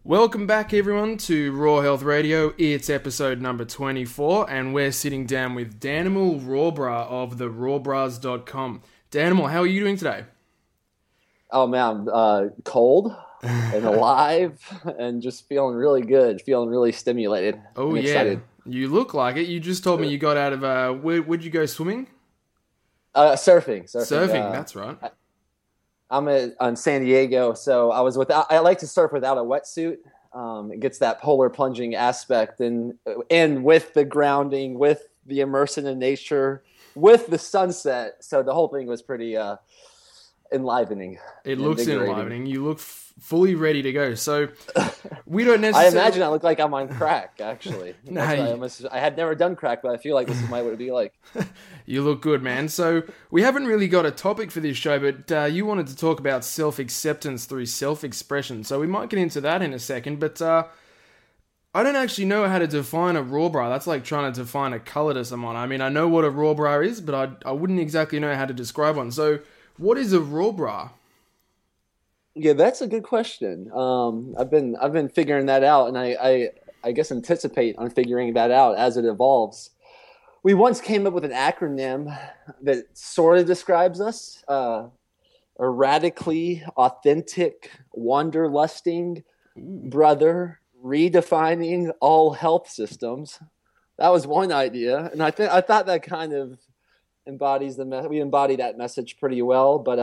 Welcome back, everyone, to Raw Health Radio. It's episode number 24, and we're sitting down with Danimal Rawbra of the rawbras.com. Danimal, how are you doing today? Oh, man, I'm cold and alive and just feeling really good, feeling really stimulated. Oh, yeah. You look like it. You just told me you got out of, where'd you go swimming? Surfing. Surfing, that's right. I'm in San Diego, so I like to surf without a wetsuit. It gets that polar plunging aspect, and with the grounding, with the immersion in nature, with the sunset. So the whole thing was pretty enlivening. It looks enlivening. You look fully ready to go. So we don't necessarily... I imagine I look like I'm on crack, actually. I had never done crack, but I feel like this might what it'd be like. You look good, man. So we haven't really got a topic for this show, but you wanted to talk about self-acceptance through self-expression. So we might get into that in a second, but I don't actually know how to define a raw bra. That's like trying to define a color to someone. I mean, I know what a raw bra is, but I wouldn't exactly know how to describe one. So what is a raw bra? Yeah, that's a good question. I've been figuring that out, and I guess anticipate on figuring that out as it evolves. We once came up with an acronym that sort of describes us: a radically authentic, wanderlusting brother redefining all health systems. That was one idea, and I thought that kind of embodies we embody that message pretty well. But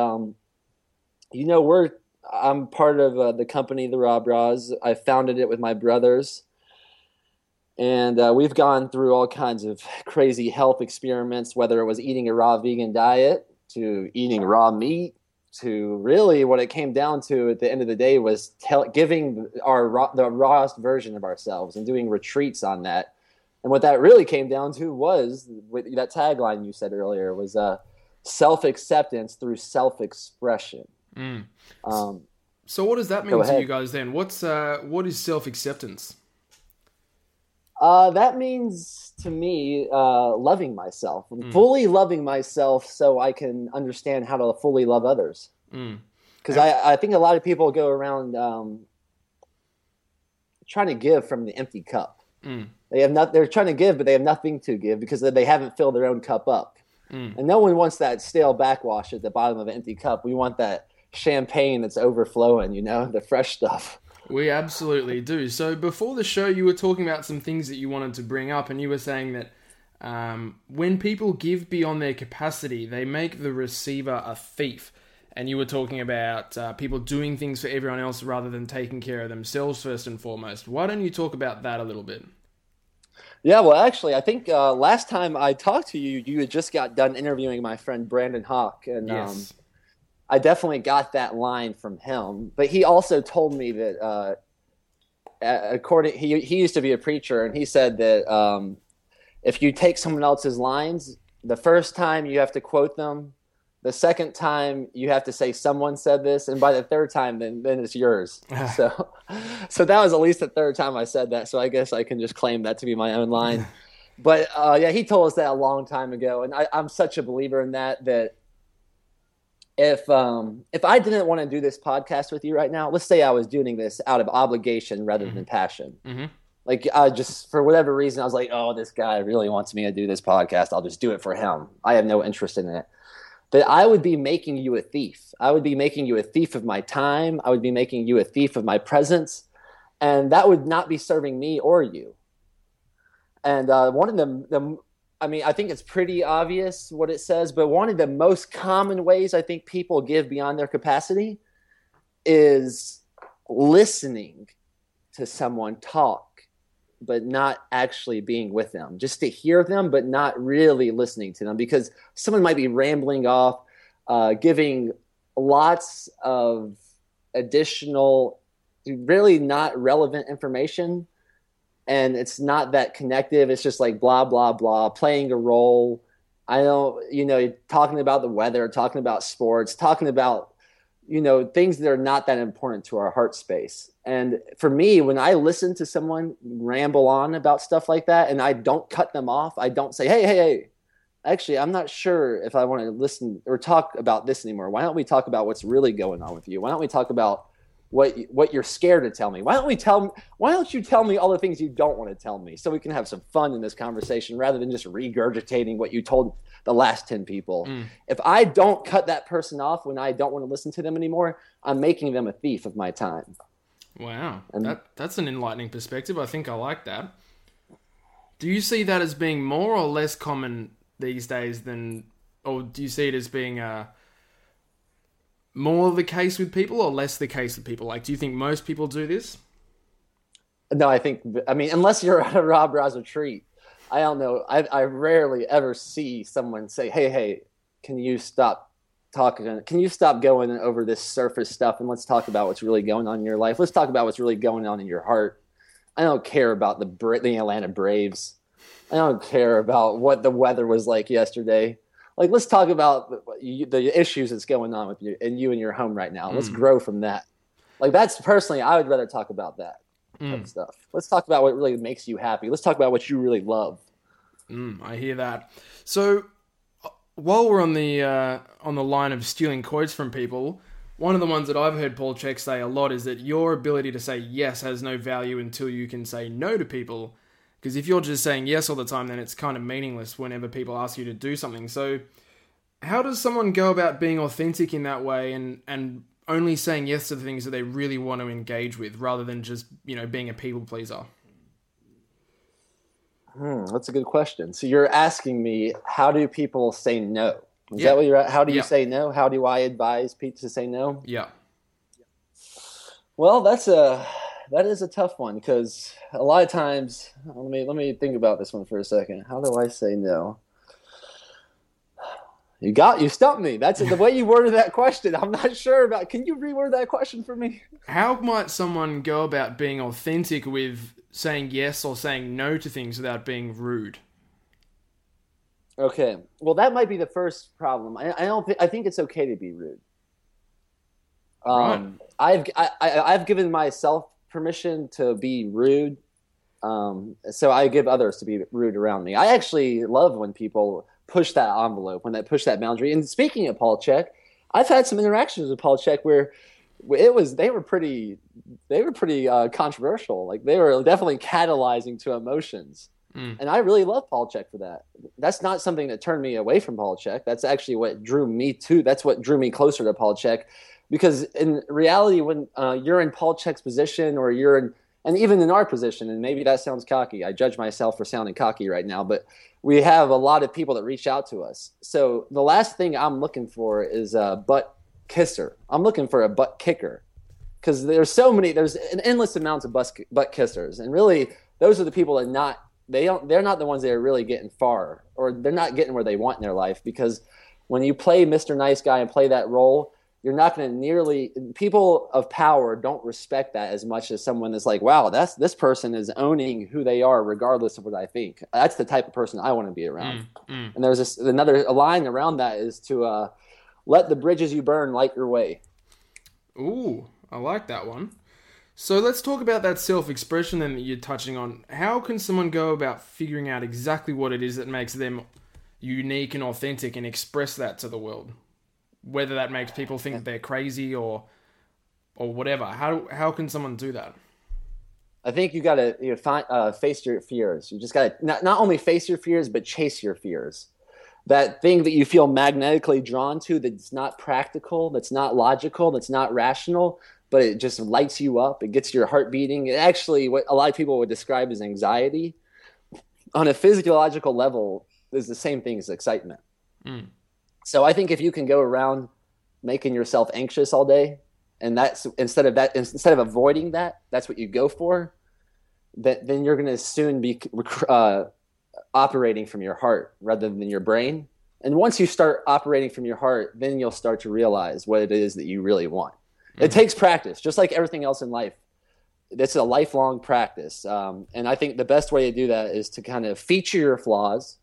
I'm part of the company, the Raw Bras. I founded it with my brothers. And we've gone through all kinds of crazy health experiments, whether it was eating a raw vegan diet, to eating raw meat, to really what it came down to at the end of the day was giving the rawest version of ourselves and doing retreats on that. And what that really came down to was, with that tagline you said earlier, was self-acceptance through self-expression. Mm. So what does that mean to you guys then? What is self-acceptance? That means to me loving myself, fully loving myself, so I can understand how to fully love others. Because I think a lot of people go around trying to give from the empty cup. They're trying to give, but they have nothing to give because they haven't filled their own cup up. And no one wants that stale backwash at the bottom of an empty cup. We want that champagne that's overflowing, the fresh stuff. We absolutely do. So before the show, you were talking about some things that you wanted to bring up, and you were saying that when people give beyond their capacity, they make the receiver a thief. And you were talking about people doing things for everyone else rather than taking care of themselves first and foremost. Why don't you talk about that a little bit? Yeah, well, actually, I think last time I talked to you, you had just got done interviewing my friend Brandon Hawk, and yes. I definitely got that line from him. But he also told me that, he used to be a preacher, and he said that if you take someone else's lines, the first time you have to quote them, the second time you have to say someone said this, and by the third time, then it's yours. So that was at least the third time I said that. So I guess I can just claim that to be my own line. But he told us that a long time ago, and I'm such a believer in that if I didn't want to do this podcast with you right now, let's say I was doing this out of obligation rather than passion. Mm-hmm. Like I just, for whatever reason, I was like, oh, this guy really wants me to do this podcast. I'll just do it for him. I have no interest in it. But I would be making you a thief. I would be making you a thief of my time. I would be making you a thief of my presence. And that would not be serving me or you. And one of them, I think it's pretty obvious what it says, but one of the most common ways I think people give beyond their capacity is listening to someone talk, but not actually being with them, just to hear them, but not really listening to them, because someone might be rambling off, giving lots of additional, really not relevant information. And it's not that connective. It's just like blah, blah, blah, playing a role. Talking about the weather, talking about sports, talking about, things that are not that important to our heart space. And for me, when I listen to someone ramble on about stuff like that, and I don't cut them off, I don't say, hey, actually, I'm not sure if I want to listen or talk about this anymore. Why don't we talk about what's really going on with you? Why don't we talk about what you're scared to tell me. Why don't you tell me all the things you don't want to tell me so we can have some fun in this conversation rather than just regurgitating what you told the last 10 people. If I don't cut that person off when I don't want to listen to them anymore, I'm making them a thief of my time. Wow. And that's an enlightening perspective. I think I like that. Do you see that as being more or less common these days or do you see it as being more the case with people or less the case with people? Like, do you think most people do this? No, unless you're at a Rob Ross retreat, I don't know. I rarely ever see someone say, hey, can you stop talking? Can you stop going over this surface stuff and let's talk about what's really going on in your life? Let's talk about what's really going on in your heart. I don't care about the Atlanta Braves. I don't care about what the weather was like yesterday. Like, let's talk about the issues that's going on with you and your home right now. Let's grow from that. Like, that's personally, I would rather talk about that type of stuff. Let's talk about what really makes you happy. Let's talk about what you really love. I hear that. So, while we're on the line of stealing quotes from people, one of the ones that I've heard Paul Chek say a lot is that your ability to say yes has no value until you can say no to people. Because if you're just saying yes all the time, then it's kind of meaningless whenever people ask you to do something. So how does someone go about being authentic in that way and only saying yes to the things that they really want to engage with rather than just, being a people pleaser? That's a good question. So you're asking me, how do people say no? Is that what you're at? How do you say no? How do I advise people to say no? Yeah. Well, that is a tough one because a lot of times, let me think about this one for a second. How do I say no? You stumped me. That's the way you worded that question. I'm not sure about. Can you reword that question for me? How might someone go about being authentic with saying yes or saying no to things without being rude? Okay. Well, that might be the first problem. I think it's okay to be rude. Right. I've given myself permission to be rude. So I give others to be rude around me. I actually love when people push that envelope, when they push that boundary. And speaking of Paul Chek, I've had some interactions with Paul Chek where they were pretty controversial. Like, they were definitely catalyzing to emotions. And I really love Paul Chek for that. That's not something that turned me away from Paul Chek. That's actually what drew me closer to Paul Chek. Because in reality, when you're in Paul Chek's position or and even in our position, and maybe that sounds cocky. I judge myself for sounding cocky right now, but we have a lot of people that reach out to us. So the last thing I'm looking for is a butt kisser. I'm looking for a butt kicker because there's an endless amounts of butt kissers. And really, those are the people that they're not the ones that are really getting far, or they're not getting where they want in their life, because when you play Mr. Nice Guy and play that role, you're not going to people of power don't respect that as much as someone that's like, wow, this person is owning who they are regardless of what I think. That's the type of person I want to be around. And there's a line around that is to let the bridges you burn light your way. Ooh, I like that one. So let's talk about that self-expression then that you're touching on. How can someone go about figuring out exactly what it is that makes them unique and authentic and express that to the world? Whether that makes people think that they're crazy or whatever. How can someone do that? I think you got to face your fears. You just got to not only face your fears, but chase your fears. That thing that you feel magnetically drawn to, that's not practical, that's not logical, that's not rational, but it just lights you up. It gets your heart beating. It actually, what a lot of people would describe as anxiety, on a physiological level, is the same thing as excitement. So I think if you can go around making yourself anxious all day, and that's instead of avoiding that, that's what you go for, then you're going to soon be operating from your heart rather than your brain. And once you start operating from your heart, then you'll start to realize what it is that you really want. It takes practice, just like everything else in life. It's a lifelong practice. And I think the best way to do that is to kind of feature your flaws,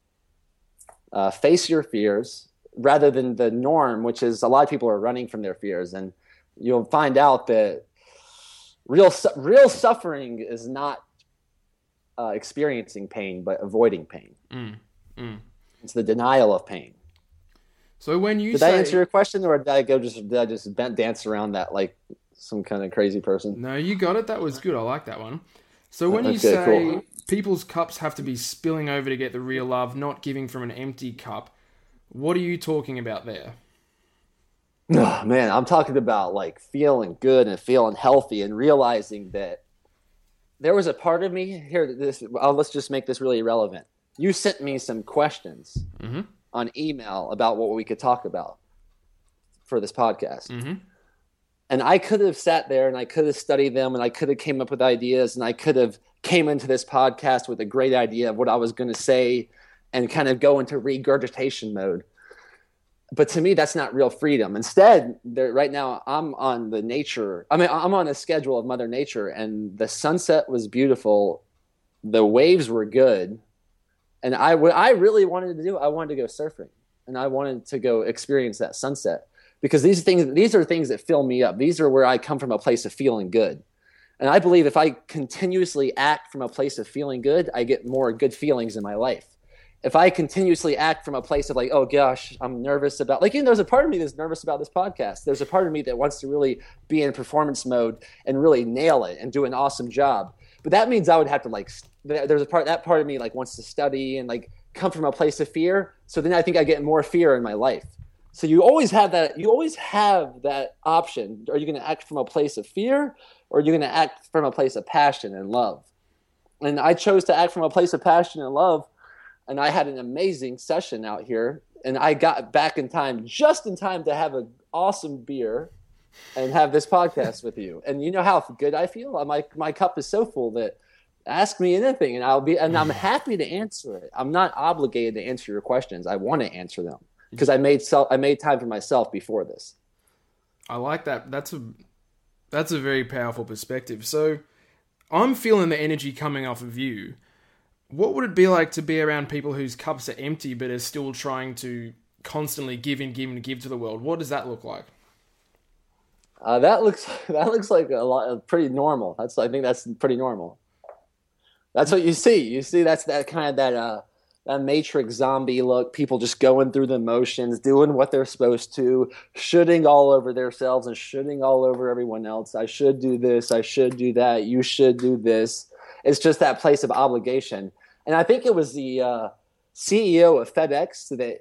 face your fears, rather than the norm, which is a lot of people are running from their fears. And you'll find out that real suffering is not experiencing pain, but avoiding pain. It's the denial of pain. So when you did I answer your question, or did I just dance around that like some kind of crazy person. No, you got it. That was good. I like that one. So when you Okay, say cool. people's cups have to be spilling over to get the real love, not giving from an empty cup, what are you talking about there? Oh, man, I'm talking about like feeling good and feeling healthy and realizing that there was a part of me here. Let's just make this really relevant. You sent me some questions on email about what we could talk about for this podcast. And I could have sat there and I could have studied them and I could have came up with ideas and I could have came into this podcast with a great idea of what I was going to say and kind of go into regurgitation mode. But to me, that's not real freedom. Instead, right now, I'm on I'm on a schedule of Mother Nature, and the sunset was beautiful. The waves were good. And what I really wanted to do, I wanted to go surfing, and I wanted to go experience that sunset because these are things that fill me up. These are where I come from, a place of feeling good. And I believe if I continuously act from a place of feeling good, I get more good feelings in my life. If I continuously act from a place of like, oh gosh, I'm nervous about, like, there's a part of me that's nervous about this podcast. There's a part of me that wants to really be in performance mode and really nail it and do an awesome job. But that means I would have to that part of me like wants to study and like come from a place of fear. So then I think I get more fear in my life. So you always have that option. Are you going to act from a place of fear or are you going to act from a place of passion and love? And I chose to act from a place of passion and love. And I had an amazing session out here, and I got back in time, just in time to have an awesome beer and have this podcast with you. And you know how good I feel? My cup is so full that ask me anything, and I'm happy to answer it. I'm not obligated to answer your questions. I want to answer them because I made time for myself before this. I like that. That's a very powerful perspective. So I'm feeling the energy coming off of you. What would it be like to be around people whose cups are empty but are still trying to constantly give and give and give to the world? What does that look like? That looks like pretty normal. I think that's pretty normal. That's what you see. You see that's that kind of that Matrix zombie look. People just going through the motions, doing what they're supposed to, shooting all over themselves and shooting all over everyone else. I should do this. I should do that. You should do this. It's just that place of obligation. And I think it was the CEO of FedEx that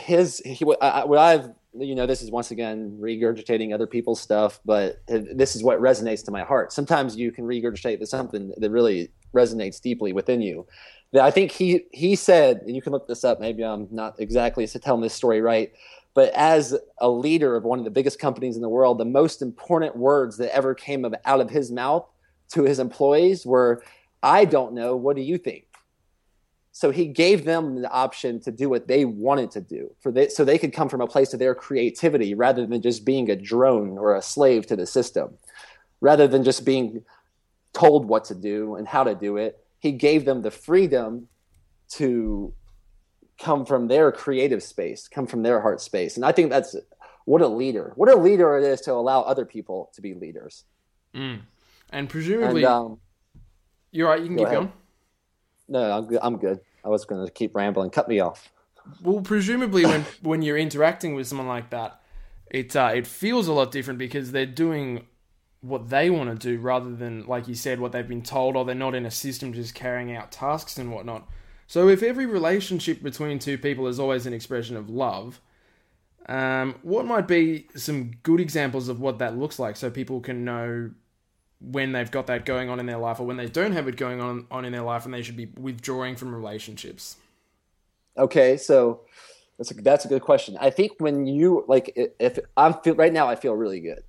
this is once again regurgitating other people's stuff, but this is what resonates to my heart. Sometimes you can regurgitate something that really resonates deeply within you. That I think he said, and you can look this up, maybe I'm not exactly telling this story right, but as a leader of one of the biggest companies in the world, the most important words that ever came out of his mouth to his employees were, I don't know, what do you think? So he gave them the option to do what they wanted to do so they could come from a place of their creativity rather than just being a drone or a slave to the system. Rather than just being told what to do and how to do it, he gave them the freedom to come from their creative space, come from their heart space. And I think that's what a leader it is to allow other people to be leaders. And presumably, you're right, you can keep going. No, I'm good. I was going to keep rambling. Cut me off. Well, presumably when you're interacting with someone like that, it feels a lot different because they're doing what they want to do rather than, like you said, what they've been told, or they're not in a system just carrying out tasks and whatnot. So if every relationship between two people is always an expression of love, what might be some good examples of what that looks like so people can know when they've got that going on in their life or when they don't have it going on in their life and they should be withdrawing from relationships? Okay, so that's a good question. I think when you, like, right now I feel really good.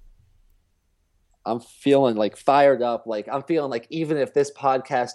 I'm feeling like fired up. Like I'm feeling like even if this podcast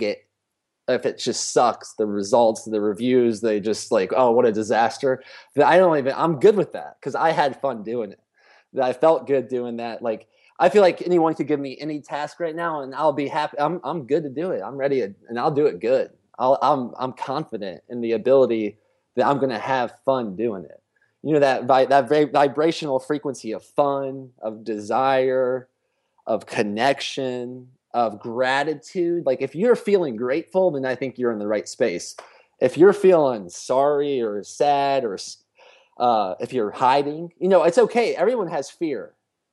if it just sucks, the results, the reviews, they just like, oh, what a disaster. I'm good with that because I had fun doing it. That I felt good doing that. Like, I feel like anyone could give me any task right now and I'll be happy. I'm good to do it. I'm ready and I'll do it good. I'm confident in the ability that I'm going to have fun doing it. You know, that very vibrational frequency of fun, of desire, of connection, of gratitude. Like if you're feeling grateful, then I think you're in the right space. If you're feeling sorry or sad or if you're hiding, it's okay. Everyone has fear.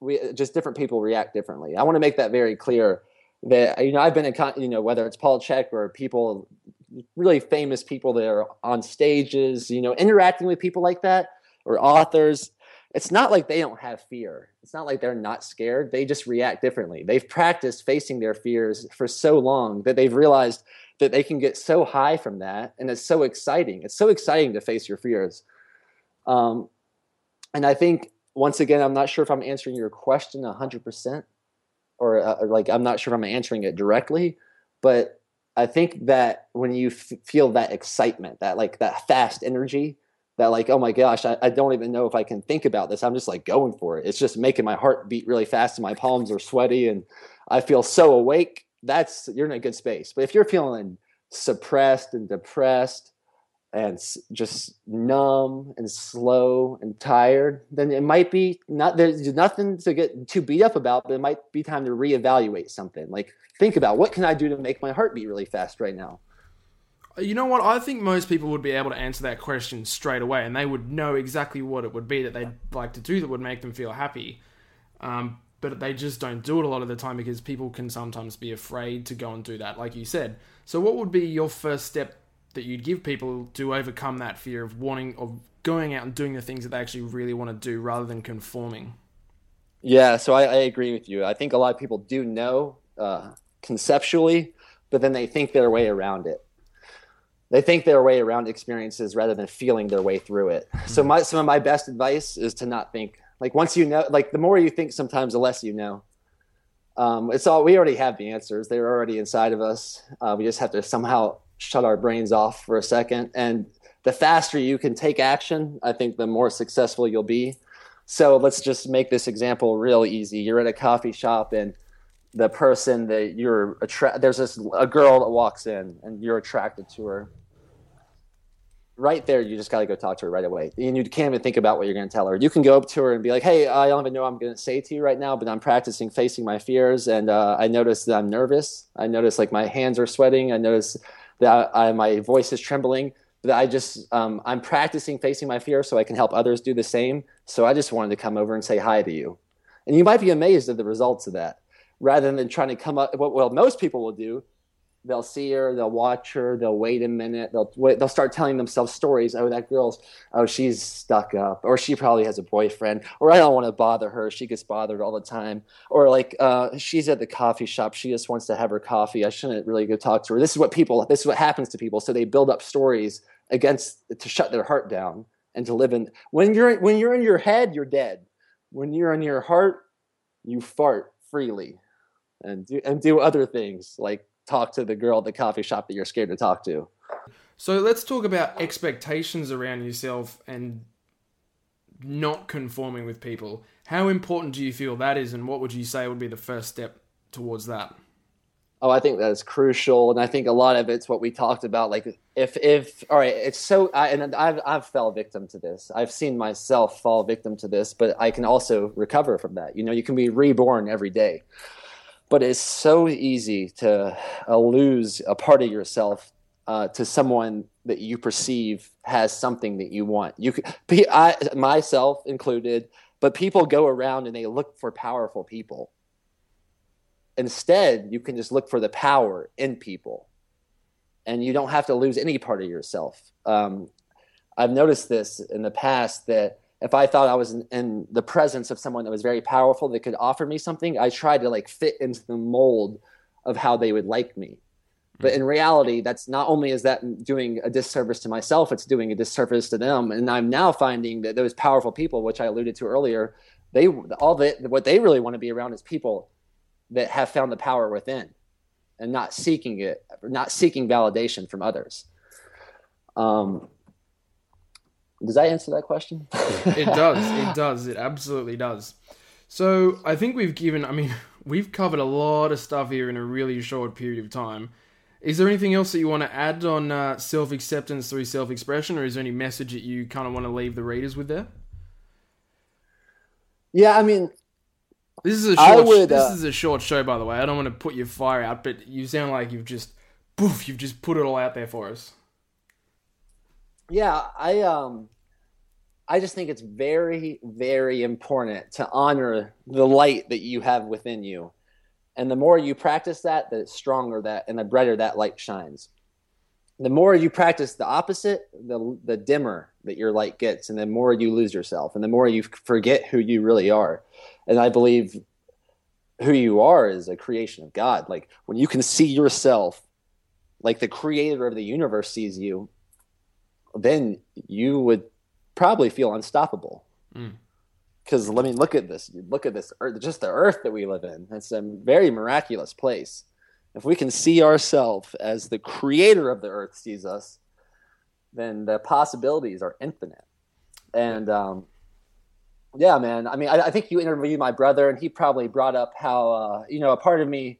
different people react differently. I want to make that very clear that, I've been in, whether it's Paul Chek or people, really famous people that are on stages, interacting with people like that, or authors. It's not like they don't have fear. It's not like they're not scared. They just react differently. They've practiced facing their fears for so long that they've realized that they can get so high from that. And it's so exciting. It's so exciting to face your fears. And I think, once again, I'm not sure if I'm answering your question 100%, or I'm not sure if I'm answering it directly, but I think that when you feel that excitement, that fast energy, that oh my gosh, I don't even know if I can think about this. I'm just going for it. It's just making my heart beat really fast and my palms are sweaty and I feel so awake. You're in a good space. But if you're feeling suppressed and depressed and just numb and slow and tired, then it might be there's nothing to get too beat up about, but it might be time to reevaluate something. Think about, what can I do to make my heart beat really fast right now? You know what? I think most people would be able to answer that question straight away, and they would know exactly what it would be that they'd like to do that would make them feel happy. But they just don't do it a lot of the time because people can sometimes be afraid to go and do that, like you said. So what would be your first step that you'd give people to overcome that fear of going out and doing the things that they actually really want to do rather than conforming? Yeah, so I agree with you. I think a lot of people do know conceptually, but then they think their way around it. They think their way around experiences rather than feeling their way through it. So some of my best advice is to not think. Once you know, the more you think sometimes, the less you know. We already have the answers. They're already inside of us. We just have to somehow shut our brains off for a second. And the faster you can take action, I think the more successful you'll be. So let's just make this example real easy. You're at a coffee shop and the person that there's a girl that walks in and you're attracted to her. Right there, you just got to go talk to her right away. And you can't even think about what you're going to tell her. You can go up to her and be like, hey, I don't even know what I'm going to say to you right now, but I'm practicing facing my fears. And I notice that I'm nervous. I notice my hands are sweating. I notice that my voice is trembling. That I'm practicing facing my fears so I can help others do the same. So I just wanted to come over and say hi to you. And you might be amazed at the results of that. Rather than trying to come up, what most people will do, they'll see her, they'll watch her, they'll wait a minute, they'll start telling themselves stories. She's stuck up, or she probably has a boyfriend, or I don't want to bother her, she gets bothered all the time, or she's at the coffee shop, she just wants to have her coffee, I shouldn't really go talk to her. This is what happens to people. So they build up stories to shut their heart down and to live in. When you're in your head, you're dead. When you're in your heart, you fart freely and do other things like talk to the girl at the coffee shop that you're scared to talk to. So let's talk about expectations around yourself and not conforming with people. How important do you feel that is, and what would you say would be the first step towards that? Oh, I think that is crucial, and I think a lot of it's what we talked about. If all right, it's so, and I've fell victim to this. I've seen myself fall victim to this, but I can also recover from that. You can be reborn every day. But it's so easy to lose a part of yourself to someone that you perceive has something that you want. Myself included, but people go around and they look for powerful people. Instead, you can just look for the power in people, and you don't have to lose any part of yourself. I've noticed this in the past that if I thought I was in the presence of someone that was very powerful that could offer me something, I tried to fit into the mold of how they would like me. But in reality, that's not only is that doing a disservice to myself, it's doing a disservice to them. And I'm now finding that those powerful people, which I alluded to earlier, what they really want to be around is people that have found the power within and not seeking validation from others. Does that answer that question? It does. It absolutely does. So I think we've covered a lot of stuff here in a really short period of time. Is there anything else that you want to add on self-acceptance through self-expression, or is there any message that you kind of want to leave the readers with there? Yeah, this is a short show, by the way. I don't want to put your fire out, but you sound like you've just put it all out there for us. Yeah, I just think it's very, very important to honor the light that you have within you. And the more you practice that, the stronger that and the brighter that light shines. The more you practice the opposite, the dimmer that your light gets, and the more you lose yourself, and the more you forget who you really are. And I believe who you are is a creation of God. Like when you can see yourself like the creator of the universe sees you, then you would probably feel unstoppable. Because let me look at this earth, just the earth that we live in. It's a very miraculous place. If we can see ourselves as the creator of the earth sees us, then the possibilities are infinite. And yeah, man. I mean, I think you interviewed my brother, and he probably brought up how a part of me.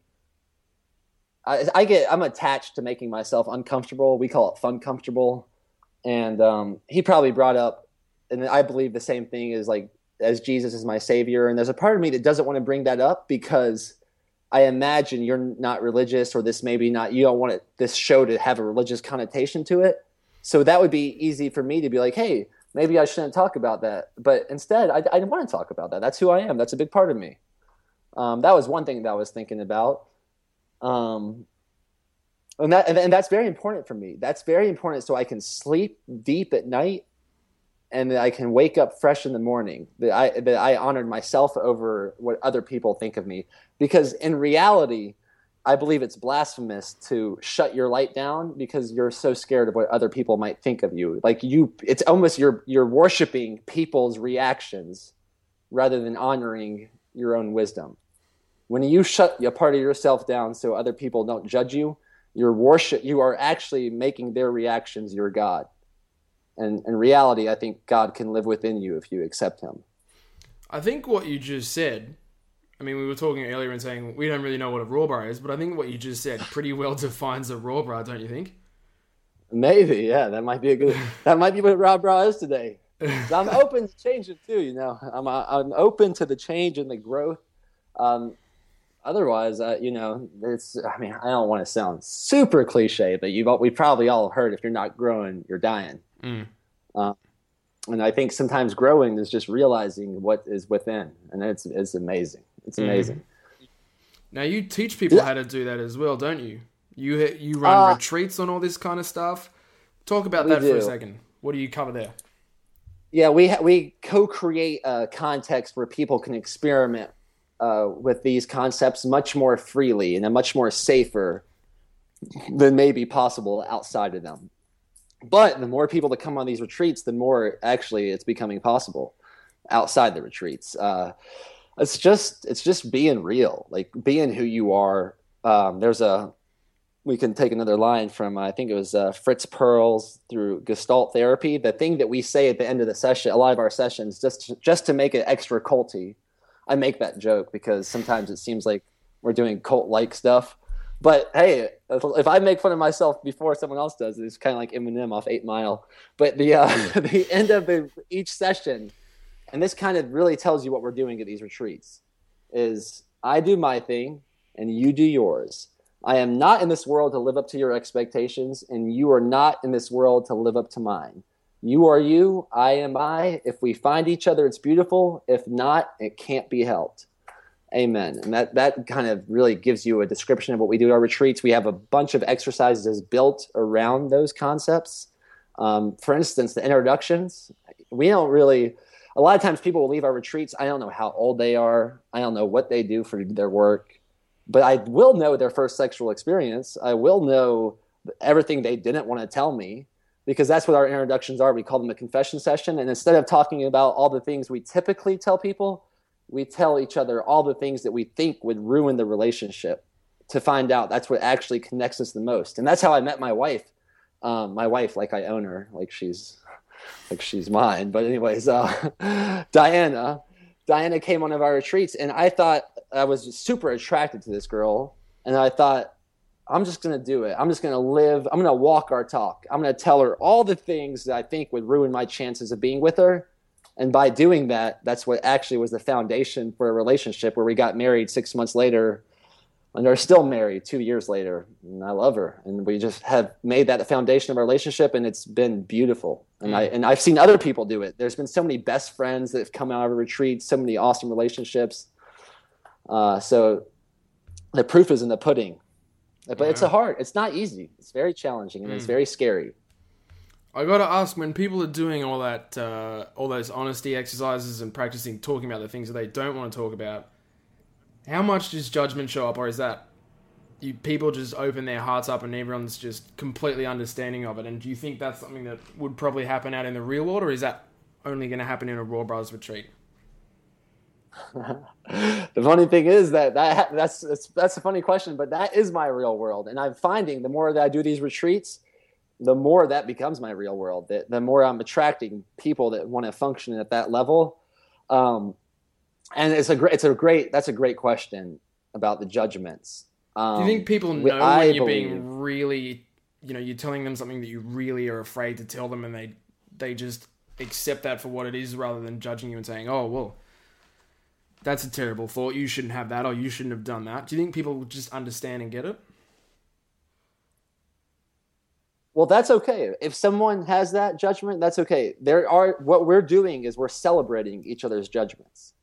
I'm attached to making myself uncomfortable. We call it fun comfortable. And he probably brought up, and I believe the same thing is like, as Jesus is my savior. And there's a part of me that doesn't want to bring that up because I imagine you're not religious, or this maybe not, you don't want this show to have a religious connotation to it. So that would be easy for me to be like, hey, maybe I shouldn't talk about that. But instead, I want to talk about that. That's who I am. That's a big part of me. That was one thing that I was thinking about. And that's very important for me. That's very important so I can sleep deep at night and that I can wake up fresh in the morning, that I honored myself over what other people think of me. Because in reality, I believe it's blasphemous to shut your light down because you're so scared of what other people might think of you. Like it's almost you're worshiping people's reactions rather than honoring your own wisdom. When you shut a part of yourself down so other people don't judge you, you are actually making their reactions your God. And in reality, I think God can live within you if you accept him. I think what you just said, I mean, we were talking earlier and saying we don't really know what a raw bra is, but I think what you just said pretty well defines a raw bra, don't you think? Maybe, yeah. That might be what raw bra is today. So I'm open to changing too, you know. I'm open to the change and the growth. Otherwise, it's. I mean, I don't want to sound super cliche, but we've probably all heard if you're not growing, you're dying. And I think sometimes growing is just realizing what is within, and it's amazing. It's amazing. Now you teach people how to do that as well, don't you? You run retreats on all this kind of stuff. Talk about that for a second. What do you cover there? Yeah, we co-create a context where people can experiment with these concepts much more freely and much more safer than may be possible outside of them. But the more people that come on these retreats, the more actually it's becoming possible outside the retreats. It's just being real, like being who you are. We can take another line from, I think it was Fritz Perls through Gestalt therapy. The thing that we say at the end of the session, a lot of our sessions, just to make it extra culty. I make that joke because sometimes it seems like we're doing cult-like stuff. But hey, if I make fun of myself before someone else does, it's kind of like Eminem off 8 Mile. But the end of each session, and this kind of really tells you what we're doing at these retreats, is I do my thing and you do yours. I am not in this world to live up to your expectations, and you are not in this world to live up to mine. You are you, I am I. If we find each other, it's beautiful. If not, it can't be helped. Amen. And that kind of really gives you a description of what we do at our retreats. We have a bunch of exercises built around those concepts. For instance, the introductions. We don't really – a lot of times people will leave our retreats. I don't know how old they are. I don't know what they do for their work. But I will know their first sexual experience. I will know everything they didn't want to tell me, because that's what our introductions are. We call them a confession session. And instead of talking about all the things we typically tell people, we tell each other all the things that we think would ruin the relationship to find out that's what actually connects us the most. And that's how I met my wife. Like I own her, like she's mine. But anyways, Diana came on one of our retreats, and I thought I was super attracted to this girl. And I thought, I'm just going to do it. I'm just going to live. I'm going to walk our talk. I'm going to tell her all the things that I think would ruin my chances of being with her. And by doing that, that's what actually was the foundation for a relationship where we got married 6 months later. and they're still married 2 years later, and I love her, and we just have made that the foundation of our relationship, and it's been beautiful. And I've seen other people do it. There's been so many best friends that have come out of a retreat, so many awesome relationships. So the proof is in the pudding, but it's not easy. It's very challenging, and it's very scary. I got to ask, when people are doing all that, all those honesty exercises and practicing talking about the things that they don't want to talk about, how much does judgment show up, or is that people just open their hearts up and everyone's just completely understanding of it? And do you think that's something that would probably happen out in the real world, or is that only going to happen in a Raw Bros retreat? The funny thing is that's a funny question, but that is my real world. And I'm finding the more that I do these retreats, the more that becomes my real world. The more I'm attracting people that want to function at that level. And that's a great question about the judgments. Do you think people know when you're being really, you're telling them something that you really are afraid to tell them, and they just accept that for what it is rather than judging you and saying, oh, well, that's a terrible thought, you shouldn't have that, or you shouldn't have done that? Do you think people just understand and get it? Well, that's okay. If someone has that judgment, that's okay. What we're doing is we're celebrating each other's judgments.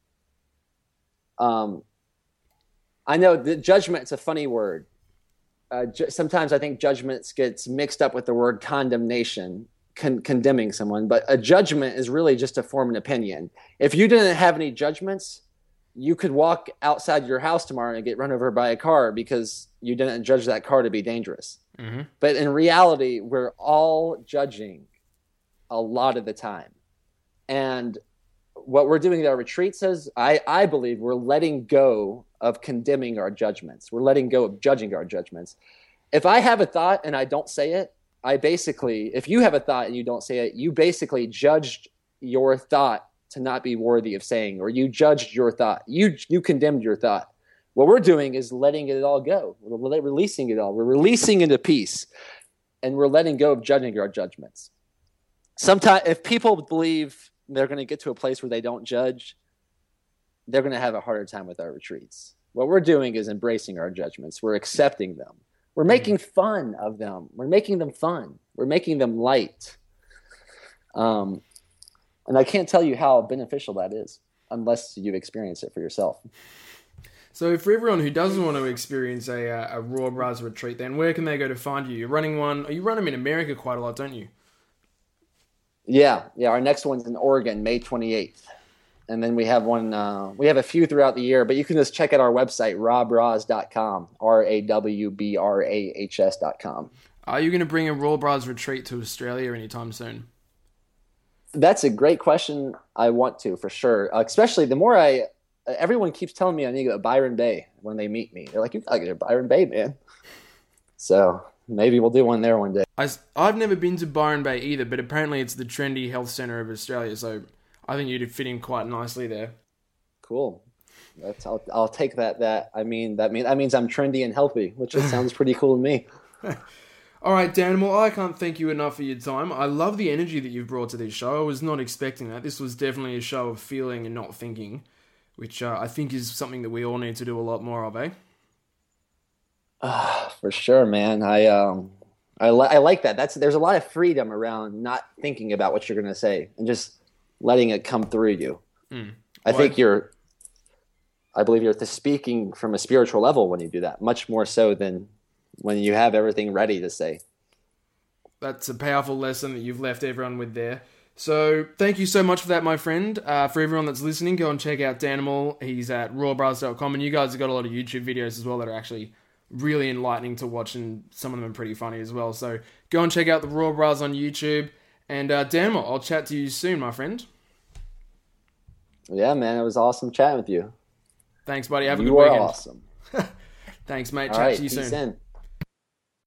I know the judgment's a funny word. Sometimes I think judgments gets mixed up with the word condemnation, condemning someone. But a judgment is really just to form an opinion. If you didn't have any judgments, you could walk outside your house tomorrow and get run over by a car because you didn't judge that car to be dangerous. Mm-hmm. But in reality, we're all judging a lot of the time. And what we're doing at our retreat says, I believe we're letting go of condemning our judgments. We're letting go of judging our judgments. If I have a thought and I don't say it, if you have a thought and you don't say it, you basically judged your thought to not be worthy of saying, or you judged your thought. You condemned your thought. What we're doing is letting it all go. We're releasing it all. We're releasing into peace, and we're letting go of judging our judgments. Sometimes, if people believe they're going to get to a place where they don't judge, they're going to have a harder time with our retreats. What we're doing is embracing our judgments. We're accepting them. We're making fun of them. We're making them fun. We're making them light. And I can't tell you how beneficial that is unless you experience it for yourself. So for everyone who doesn't want to experience a Raw Bros retreat, then where can they go to find you? You're running one. You run them in America quite a lot, don't you? Yeah. Our next one's in Oregon, May 28th. And then we have one, we have a few throughout the year, but you can just check out our website, rawbras.com, RAWBRAHS.com. Are you going to bring a Raw Bros retreat to Australia anytime soon? That's a great question. I want to, for sure. Especially the more everyone keeps telling me I need to go to Byron Bay when they meet me. They're like, you gotta go to Byron Bay, man. So maybe we'll do one there one day. I've never been to Byron Bay either, but apparently it's the trendy health centre of Australia, so I think you'd fit in quite nicely there. Cool. I'll take that. That means I'm trendy and healthy, which sounds pretty cool to me. All right, Danimal, I can't thank you enough for your time. I love the energy that you've brought to this show. I was not expecting that. This was definitely a show of feeling and not thinking, which I think is something that we all need to do a lot more of, eh? For sure, man. I like that. There's a lot of freedom around not thinking about what you're going to say and just letting it come through you. I believe you're speaking from a spiritual level when you do that, much more so than when you have everything ready to say. That's a powerful lesson that you've left everyone with there. So thank you so much for that, my friend. For everyone that's listening, go and check out Danimal. He's at rawbras.com, and you guys have got a lot of YouTube videos as well that are actually really enlightening to watch, and some of them are pretty funny as well. So go and check out the Raw Bros on YouTube. And Danimal, I'll chat to you soon, my friend. Yeah, man, it was awesome chatting with you. Thanks, buddy. Have a good weekend. You are awesome. Thanks, mate. All Chat right, to you soon. Peace in.